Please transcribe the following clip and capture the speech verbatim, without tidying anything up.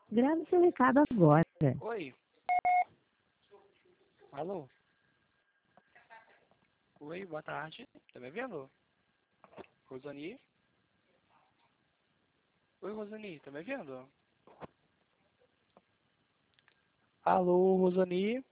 Grave seu recado agora. Oi. Alô? Oi, boa tarde. Tá me vendo? Rosani? Oi, Rosani, tá me vendo? Alô, Rosani?